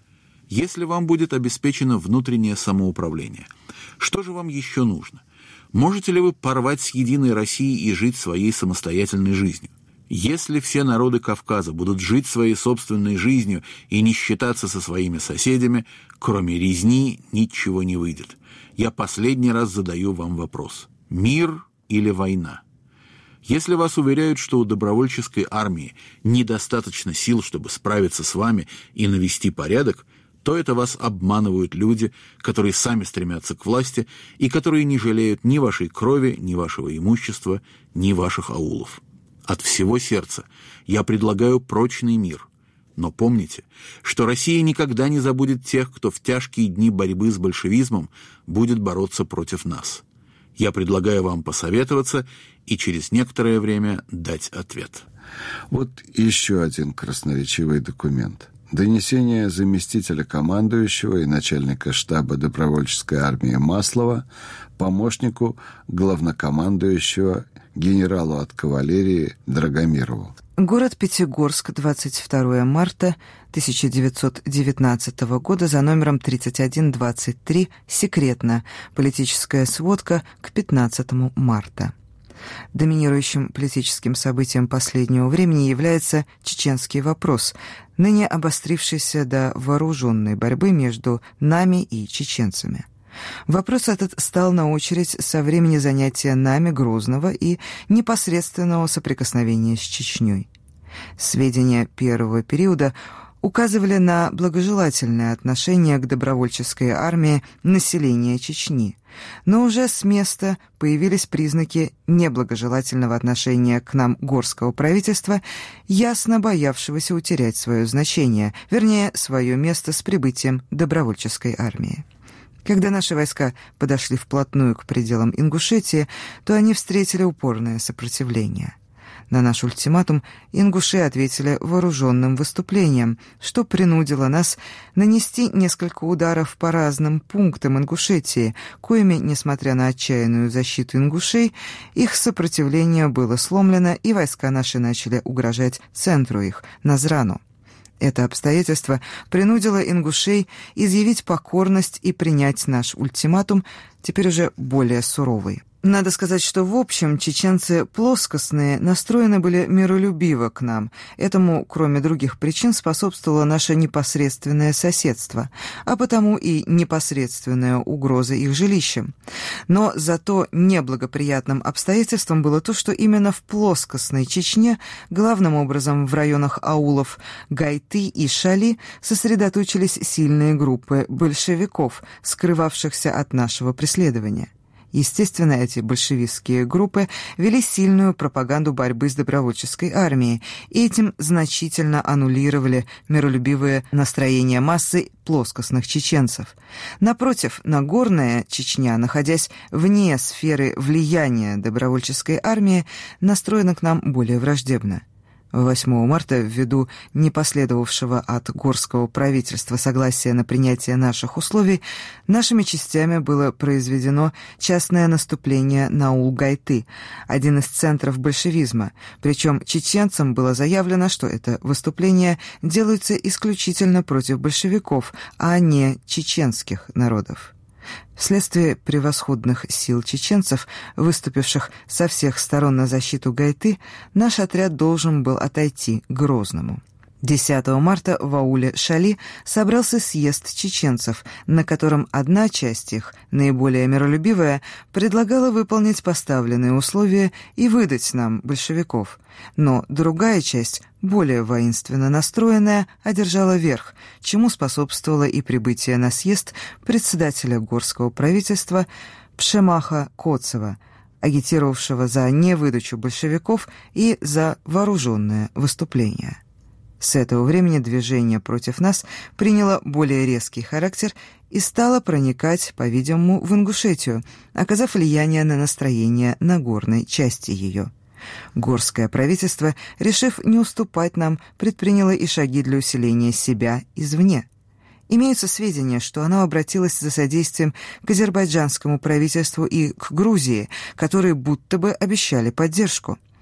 если вам будет обеспечено внутреннее самоуправление. Что же вам еще нужно? Можете ли вы порвать с единой Россией и жить своей самостоятельной жизнью? Если все народы Кавказа будут жить своей собственной жизнью и не считаться со своими соседями, кроме резни ничего не выйдет. Я последний раз задаю вам вопрос. Мир или война? Если вас уверяют, что у добровольческой армии недостаточно сил, чтобы справиться с вами и навести порядок, то это вас обманывают люди, которые сами стремятся к власти и которые не жалеют ни вашей крови, ни вашего имущества, ни ваших аулов. От всего сердца я предлагаю прочный мир. Но помните, что Россия никогда не забудет тех, кто в тяжкие дни борьбы с большевизмом будет бороться против нас. Я предлагаю вам посоветоваться и через некоторое время дать ответ. Вот еще один красноречивый документ. Донесение заместителя командующего и начальника штаба добровольческой армии Маслова помощнику главнокомандующего генералу от кавалерии Драгомирову. Город Пятигорск, двадцать второе марта тысяча девятьсот девятнадцатого года, за номером тридцать один двадцать три, секретно. Политическая сводка к пятнадцатому марта. Доминирующим политическим событием последнего времени является чеченский вопрос, ныне обострившийся до вооруженной борьбы между нами и чеченцами. Вопрос этот стал на очередь со времени занятия нами Грозного и непосредственного соприкосновения с Чечней. Сведения первого периода указывали на благожелательное отношение к добровольческой армии населения Чечни, но уже с места появились признаки неблагожелательного отношения к нам горского правительства, ясно боявшегося утерять свое значение, вернее, свое место с прибытием добровольческой армии. Когда наши войска подошли вплотную к пределам Ингушетии, то они встретили упорное сопротивление. На наш ультиматум ингуши ответили вооруженным выступлением, что принудило нас нанести несколько ударов по разным пунктам Ингушетии, коими, несмотря на отчаянную защиту ингушей, их сопротивление было сломлено, и войска наши начали угрожать центру их, Назрану. Это обстоятельство принудило ингушей изъявить покорность и принять наш ультиматум, теперь уже более суровый. Надо сказать, что в общем чеченцы плоскостные настроены были миролюбиво к нам. Этому, кроме других причин, способствовало наше непосредственное соседство, а потому и непосредственная угроза их жилищам. Но зато неблагоприятным обстоятельством было то, что именно в плоскостной Чечне, главным образом в районах аулов Гайты и Шали, сосредоточились сильные группы большевиков, скрывавшихся от нашего преследования. Естественно, эти большевистские группы вели сильную пропаганду борьбы с добровольческой армией и этим значительно аннулировали миролюбивые настроения массы плоскостных чеченцев. Напротив, Нагорная Чечня, находясь вне сферы влияния добровольческой армии, настроена к нам более враждебно. восьмого марта, ввиду непоследовавшего от горского правительства согласия на принятие наших условий, нашими частями было произведено частное наступление на Аул-Гайты, один из центров большевизма, причем чеченцам было заявлено, что это выступление делается исключительно против большевиков, а не чеченских народов. Вследствие превосходных сил чеченцев, выступивших со всех сторон на защиту Гайты, наш отряд должен был отойти к Грозному. десятого марта в ауле Шали собрался съезд чеченцев, на котором одна часть их, наиболее миролюбивая, предлагала выполнить поставленные условия и выдать нам большевиков, но другая часть, более воинственно настроенная, одержала верх, чему способствовало и прибытие на съезд председателя горского правительства Пшемаха Коцева, агитировавшего за невыдачу большевиков и за вооруженное выступление. С этого времени движение против нас приняло более резкий характер и стало проникать, по-видимому, в Ингушетию, оказав влияние на настроение Нагорной части ее. Горское правительство, решив не уступать нам, предприняло и шаги для усиления себя извне. Имеются сведения, что оно обратилось за содействием к азербайджанскому правительству и к Грузии, которые будто бы обещали поддержку.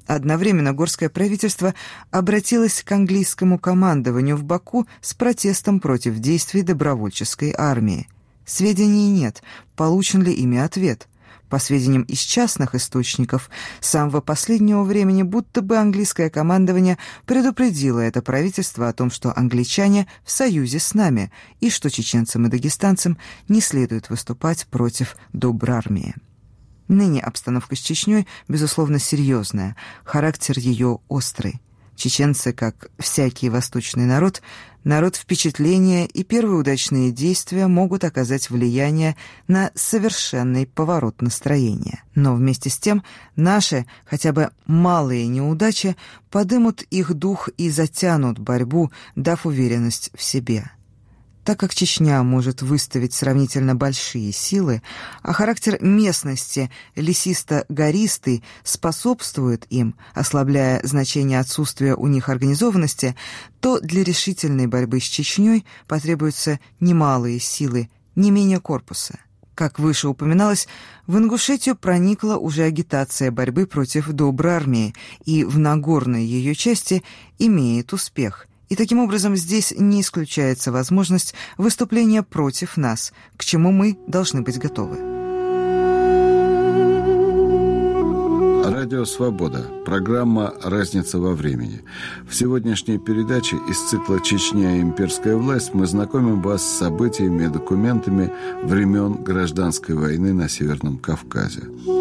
Одновременно горское правительство обратилось к английскому командованию в Баку с протестом против действий добровольческой армии. Сведений нет, получен ли ими ответ. По сведениям из частных источников, с самого последнего времени будто бы английское командование предупредило это правительство о том, что англичане в союзе с нами и что чеченцам и дагестанцам не следует выступать против добрармии. Ныне обстановка с Чечней, безусловно, серьезная, характер ее острый. Чеченцы, как всякий восточный народ, народ впечатления, и первые удачные действия могут оказать влияние на совершенный поворот настроения. Но вместе с тем наши, хотя бы малые неудачи, подымут их дух и затянут борьбу, дав уверенность в себе. Так как Чечня может выставить сравнительно большие силы, а характер местности лесисто-гористый способствует им, ослабляя значение отсутствия у них организованности, то для решительной борьбы с Чечней потребуются немалые силы, не менее корпуса. Как выше упоминалось, в Ингушетию проникла уже агитация борьбы против добрармии, и в Нагорной ее части имеет успех – и таким образом здесь не исключается возможность выступления против нас, к чему мы должны быть готовы. Радио «Свобода». Программа «Разница во времени». В сегодняшней передаче из цикла «Чечня и имперская власть» мы знакомим вас с событиями и документами времен гражданской войны на Северном Кавказе.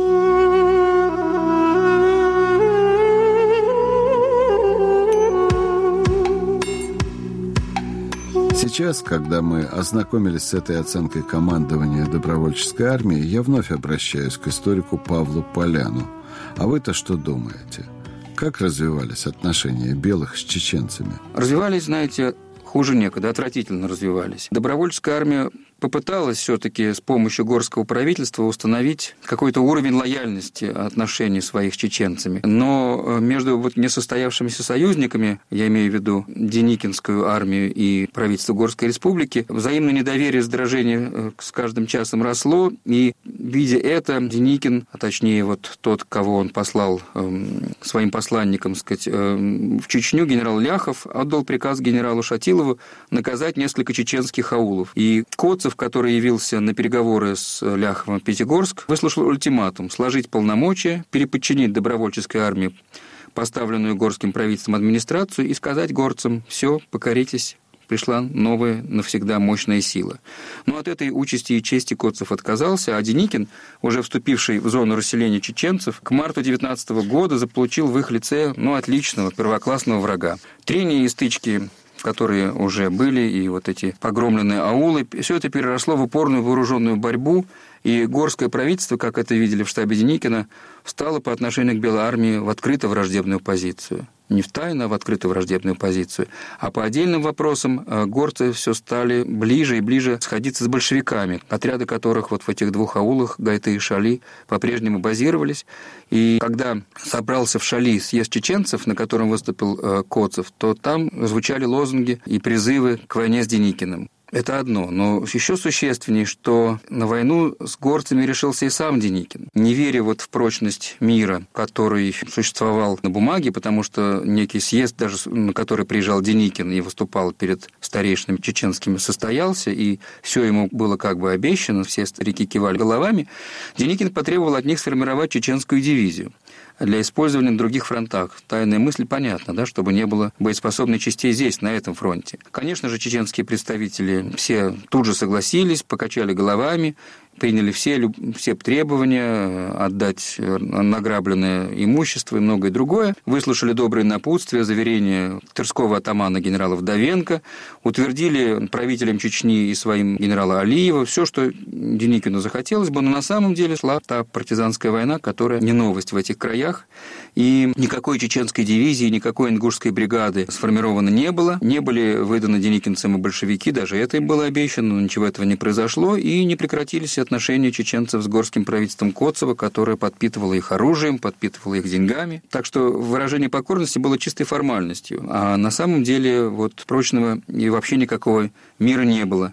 Сейчас, когда мы ознакомились с этой оценкой командования добровольческой армии, я вновь обращаюсь к историку Павлу Поляну. А вы-то что думаете? Как развивались отношения белых с чеченцами? Развивались, знаете, хуже некуда, отвратительно развивались. Добровольческая армия попыталась все-таки с помощью горского правительства установить какой-то уровень лояльности отношений своих с чеченцами. Но между вот несостоявшимися союзниками, я имею в виду Деникинскую армию и правительство Горской Республики, взаимное недоверие, раздражение с каждым часом росло, и, видя это, Деникин, а точнее вот тот, кого он послал э, своим посланникам, сказать, э, в Чечню, генерал Ляхов, отдал приказ генералу Шатилову наказать несколько чеченских аулов. И Коцев, который явился на переговоры с Ляховым в Пятигорск, выслушал ультиматум сложить полномочия, переподчинить добровольческой армии поставленную горским правительством администрацию и сказать горцам: «Все, покоритесь, пришла новая навсегда мощная сила». Но от этой участи и чести Коцев отказался, а Деникин, уже вступивший в зону расселения чеченцев, к марту девятнадцатого года заполучил в их лице ну, отличного, первоклассного врага. Трения и стычки, которые уже были, и вот эти погромленные аулы, все это переросло в упорную вооруженную борьбу, и горское правительство, как это видели в штабе Деникина, встало по отношению к Белой армии в открыто враждебную позицию. Не в тайно, а в открытую враждебную позицию. А по отдельным вопросам горцы все стали ближе и ближе сходиться с большевиками, отряды которых вот в этих двух аулах, Гайты и Шали, по-прежнему базировались. И когда собрался в Шали съезд чеченцев, на котором выступил Коцев, то там звучали лозунги и призывы к войне с Деникиным. Это одно, но еще существеннее, что на войну с горцами решился и сам Деникин. Не веря вот в прочность мира, который существовал на бумаге, потому что некий съезд, даже на который приезжал Деникин и выступал перед старейшинами чеченскими, состоялся, и все ему было как бы обещано, все старики кивали головами, Деникин потребовал от них сформировать чеченскую дивизию для использования на других фронтах. Тайная мысль понятна, да, чтобы не было боеспособной частей здесь, на этом фронте. Конечно же, чеченские представители все тут же согласились, покачали головами, приняли все, все требования отдать награбленное имущество и многое другое, выслушали добрые напутствия, заверения тверского атамана генерала Вдовенко, утвердили правителем Чечни и своим генерала Алиева все, что Деникину захотелось бы, но на самом деле шла та партизанская война, которая не новость в этих краях, и никакой чеченской дивизии, никакой ингушской бригады сформировано не было, не были выданы деникинцам и большевики, даже это им было обещано, но ничего этого не произошло, и не прекратились отношения чеченцев с горским правительством Коцева, которое подпитывало их оружием, подпитывало их деньгами. Так что выражение покорности было чистой формальностью. А на самом деле вот прочного и вообще никакого мира не было.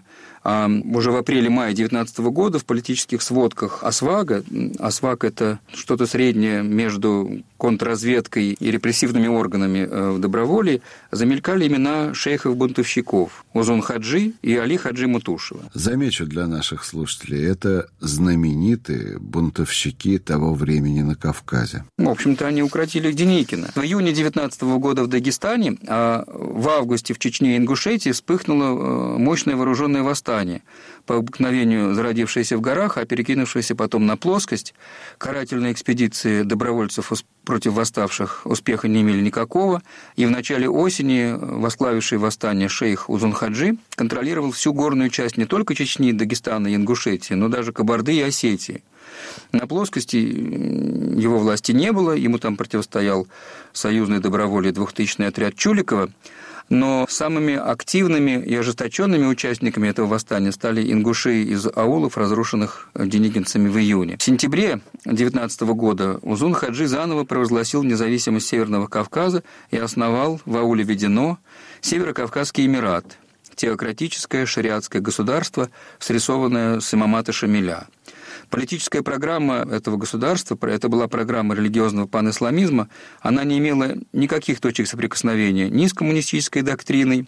А уже в апреле-мае девятнадцатого года в политических сводках ОСВАГа, ОСВАГ – это что-то среднее между контрразведкой и репрессивными органами в доброволии, замелькали имена шейхов-бунтовщиков Узун Хаджи и Али Хаджи Мутушева. Замечу для наших слушателей, это знаменитые бунтовщики того времени на Кавказе. В общем-то, они укротили Деникина. В июне девятнадцатого года в Дагестане, а в августе в Чечне и Ингушетии вспыхнуло мощное вооруженное восстание, по обыкновению зародившееся в горах, а перекинувшееся потом на плоскость. Карательные экспедиции добровольцев против восставших успеха не имели никакого, и в начале осени возглавивший восстание шейх Узун Хаджи контролировал всю горную часть не только Чечни, Дагестана и Ингушетии, но даже Кабарды и Осетии. На плоскости его власти не было, ему там противостоял союзный доброволец двухтысячный отряд Чуликова, но самыми активными и ожесточенными участниками этого восстания стали ингуши из аулов, разрушенных деникинцами в июне. В сентябре девятнадцатого года Узун Хаджи заново провозгласил независимость Северного Кавказа и основал в ауле Ведено Северокавказский Эмират, теократическое шариатское государство, срисованное с имамата Шамиля. Политическая программа этого государства, это была программа религиозного панисламизма, она не имела никаких точек соприкосновения ни с коммунистической доктриной,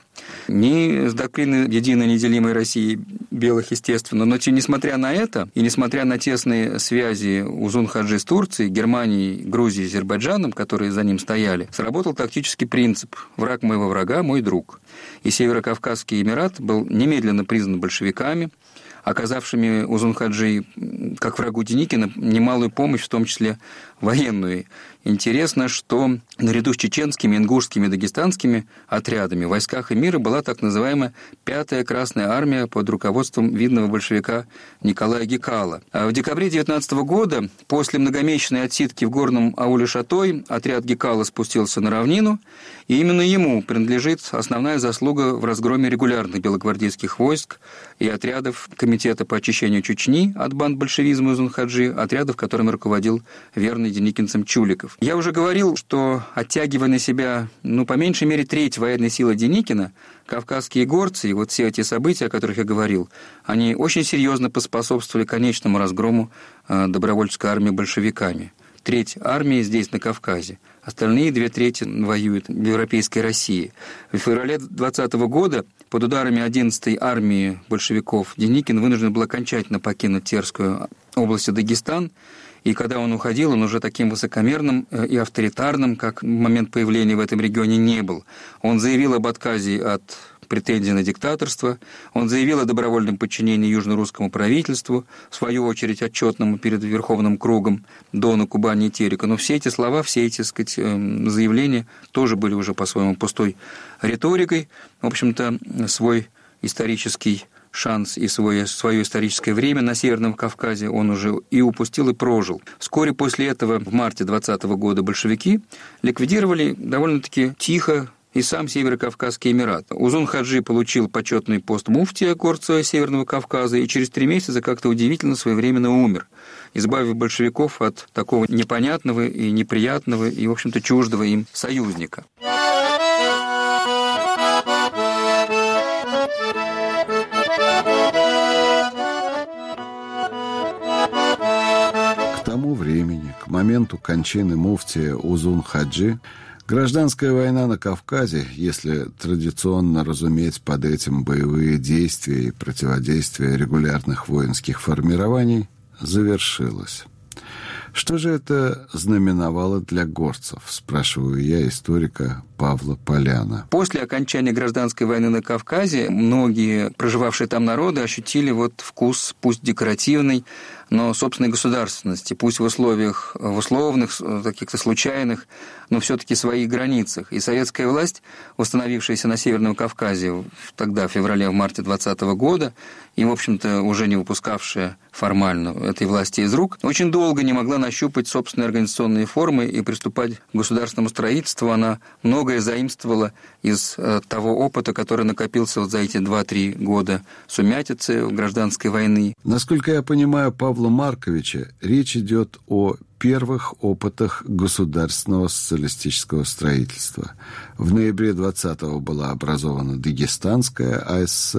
ни с доктриной единой неделимой России, белых, естественно. Но несмотря на это, и несмотря на тесные связи Узун Хаджи с Турцией, Германией, Грузией, Азербайджаном, которые за ним стояли, сработал тактический принцип «враг моего врага – мой друг». И Северокавказский Эмират был немедленно признан большевиками, оказавшими Узун Хаджи, как врагу Деникина, немалую помощь, в том числе военную. Интересно, что наряду с чеченскими, ингушскими, дагестанскими отрядами в войсках эмира была так называемая Пятая Красная Армия под руководством видного большевика Николая Гекала. А в декабре девятнадцатого года, после многомесячной отсидки в горном ауле Шатой, отряд Гекала спустился на равнину, и именно ему принадлежит основная заслуга в разгроме регулярных белогвардейских войск и отрядов Комитета по очищению Чечни от банд большевизма Узун Хаджи, отрядов, которыми руководил верный деникинцам Чуликов. Я уже говорил, что, оттягивая на себя, ну, по меньшей мере, треть военной силы Деникина, кавказские горцы и вот все эти события, о которых я говорил, они очень серьезно поспособствовали конечному разгрому э, добровольческой армии большевиками. Треть армии здесь, на Кавказе. Остальные две трети воюют в европейской России. В феврале двадцатого года под ударами одиннадцатой армии большевиков Деникин вынужден был окончательно покинуть Терскую область Дагестан. И когда он уходил, он уже таким высокомерным и авторитарным, как в момент появления в этом регионе, не был. Он заявил об отказе от претензий на диктаторство, он заявил о добровольном подчинении южно-русскому правительству, в свою очередь отчетному перед Верховным кругом Дона, Кубани и Терека. Но все эти слова, все эти, так сказать, заявления тоже были уже по-своему пустой риторикой. В общем-то, свой исторический шанс и свое, свое историческое время на Северном Кавказе он уже и упустил, и прожил. Вскоре после этого, в марте двадцатого года, большевики ликвидировали довольно-таки тихо и сам Северокавказский Эмират. Узун Хаджи получил почетный пост муфтия горца Северного Кавказа и через три месяца как-то удивительно своевременно умер, избавив большевиков от такого непонятного и неприятного и, в общем-то, чуждого им союзника. К тому времени, к моменту кончины муфтия Узун Хаджи, гражданская война на Кавказе, если традиционно разуметь под этим боевые действия и противодействие регулярных воинских формирований, завершилась. Что же это знаменовало для горцев, спрашиваю я историка Павла Поляна. После окончания гражданской войны на Кавказе многие проживавшие там народы ощутили вот вкус, пусть декоративный, но собственной государственности, пусть в условиях, в условных, каких-то случайных, но все-таки своих границах. И советская власть, установившаяся на Северном Кавказе тогда, в феврале, в марте двадцатого года, и, в общем-то, уже не выпускавшая формально этой власти из рук, очень долго не могла нащупать собственные организационные формы и приступать к государственному строительству. Она многое заимствовала из того опыта, который накопился вот за эти два-три года сумятицы гражданской войны. Насколько я понимаю Павла Марковича, речь идет о первых опытах государственного социалистического строительства. В ноябре двадцатого была образована Дагестанская АССР,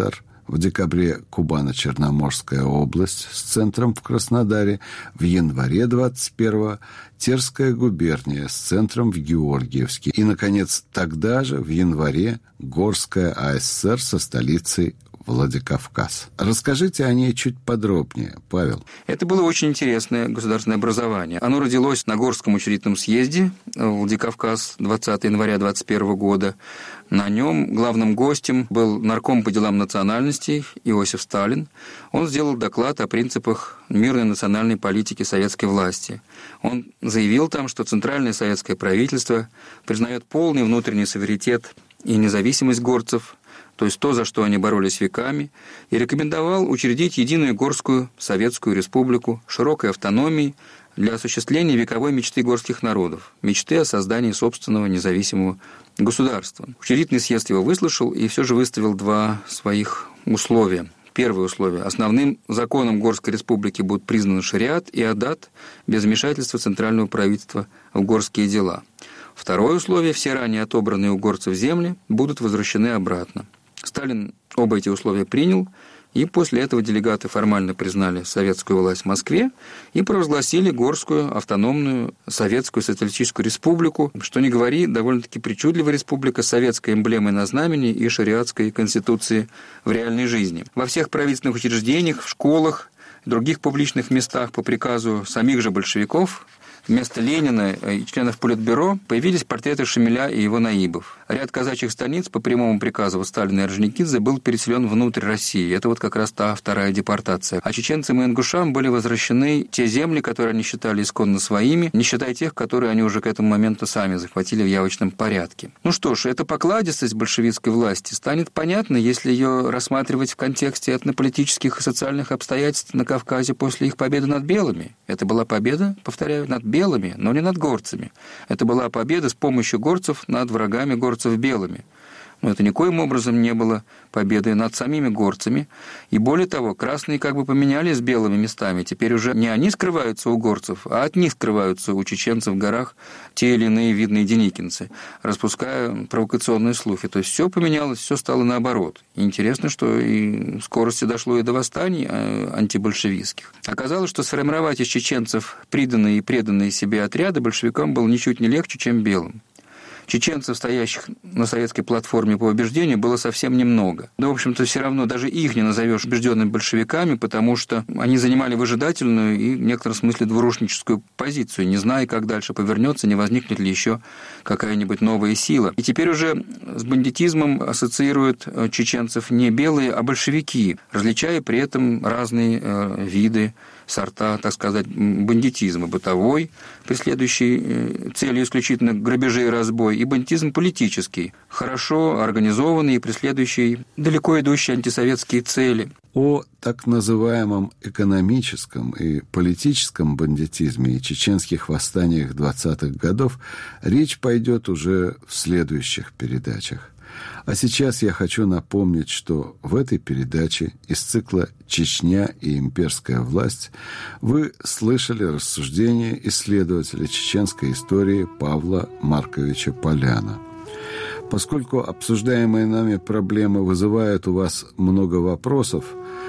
В декабре Кубано-Черноморская область с центром в Краснодаре. В январе двадцать первого Терская губерния с центром в Георгиевске. И, наконец, тогда же, в январе, Горская АССР со столицей Владикавказ. Расскажите о ней чуть подробнее, Павел. Это было очень интересное государственное образование. Оно родилось на Горском учредительном съезде Владикавказ двадцатого января двадцать первого года. На нем главным гостем был нарком по делам национальностей Иосиф Сталин. Он сделал доклад о принципах мирной национальной политики советской власти. Он заявил там, что Центральное советское правительство признает полный внутренний суверенитет и независимость горцев, то есть то, за что они боролись веками, и рекомендовал учредить единую Горскую Советскую Республику широкой автономией для осуществления вековой мечты горских народов, мечты о создании собственного независимого государства. Учредительный съезд его выслушал и все же выставил два своих условия. Первое условие. Основным законом Горской Республики будут признаны шариат и адат без вмешательства центрального правительства в горские дела. Второе условие. Все ранее отобранные у горцев земли будут возвращены обратно. Сталин оба эти условия принял, и после этого делегаты формально признали советскую власть в Москве и провозгласили Горскую автономную Советскую Социалистическую Республику, что не говори, довольно-таки причудливая республика с советской эмблемой на знамени и шариатской конституции в реальной жизни. Во всех правительственных учреждениях, в школах, других публичных местах по приказу самих же большевиков вместо Ленина и членов Политбюро появились портреты Шамиля и его наибов. Ряд казачьих станиц по прямому приказу Сталина и Орджоникидзе был переселен внутрь России. Это вот как раз та вторая депортация. А чеченцам и ингушам были возвращены те земли, которые они считали исконно своими, не считая тех, которые они уже к этому моменту сами захватили в явочном порядке. Ну что ж, эта покладистость большевистской власти станет понятна, если ее рассматривать в контексте этнополитических и социальных обстоятельств на Кавказе после их победы над белыми. Это была победа, повторяю, над белыми, но не над горцами. Это была победа с помощью горцев над врагами горцев белыми. Но это никоим образом не было победой над самими горцами. И более того, красные как бы поменялись с белыми местами. Теперь уже не они скрываются у горцев, а от них скрываются у чеченцев в горах те или иные видные деникинцы, распуская провокационные слухи. То есть все поменялось, все стало наоборот. И интересно, что и в скорости дошло и до восстаний антибольшевистских. Оказалось, что сформировать из чеченцев приданные и преданные себе отряды большевикам было ничуть не легче, чем белым. Чеченцев, стоящих на советской платформе по убеждению, было совсем немного. Да, в общем-то, все равно даже их не назовешь убежденными большевиками, потому что они занимали выжидательную и в некотором смысле двурушническую позицию, не зная, как дальше повернется, не возникнет ли еще какая-нибудь новая сила. И теперь уже с бандитизмом ассоциируют чеченцев не белые, а большевики, различая при этом разные э, виды, сорта, так сказать, бандитизма. Бытовой, преследующий целью исключительно грабежи и разбой, и бандитизм политический, хорошо организованный и преследующий далеко идущие антисоветские цели. О так называемом экономическом и политическом бандитизме и чеченских восстаниях двадцатых годов речь пойдет уже в следующих передачах. А сейчас я хочу напомнить, что в этой передаче из цикла «Чечня и имперская власть» вы слышали рассуждения исследователя чеченской истории Павла Марковича Поляна. Поскольку обсуждаемые нами проблемы вызывают у вас много вопросов,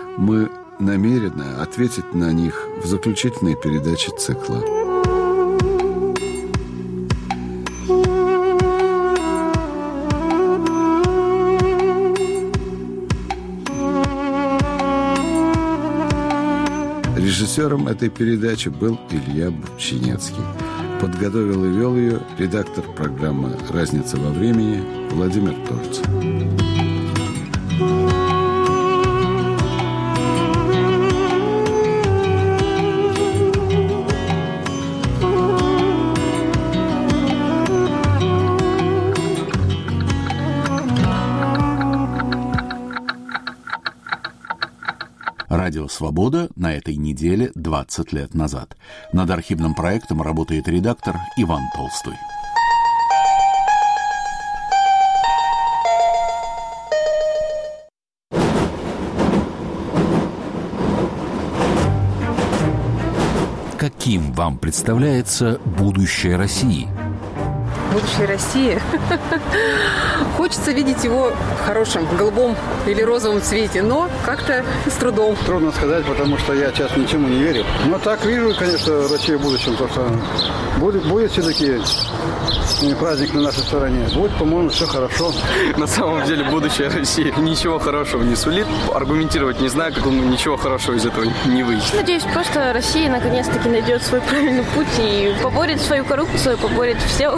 мы намерены ответить на них в заключительной передаче цикла. Режиссером этой передачи был Илья Бубчинецкий. Подготовил и вел ее редактор программы «Разница во времени» Владимир Тольц. Радио «Свобода» на этой неделе двадцать лет назад. Над архивным проектом работает редактор Иван Толстой. Каким вам представляется будущее России? будущей России. Хочется видеть его в хорошем, голубом или розовом цвете, но как-то с трудом. Трудно сказать, потому что я сейчас ничему не верю. Но так вижу, конечно, Россию в будущем, то что будет, будет все-таки праздник на нашей стороне. Будет, по-моему, все хорошо. На самом деле будущее России ничего хорошего не сулит. Аргументировать не знаю, как он ничего хорошего из этого не выйдет. Надеюсь, просто Россия наконец-таки найдет свой правильный путь и поборет свою коррупцию, поборет все.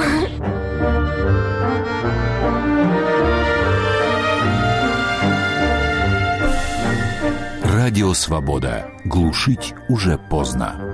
Радио «Свобода». Глушить уже поздно.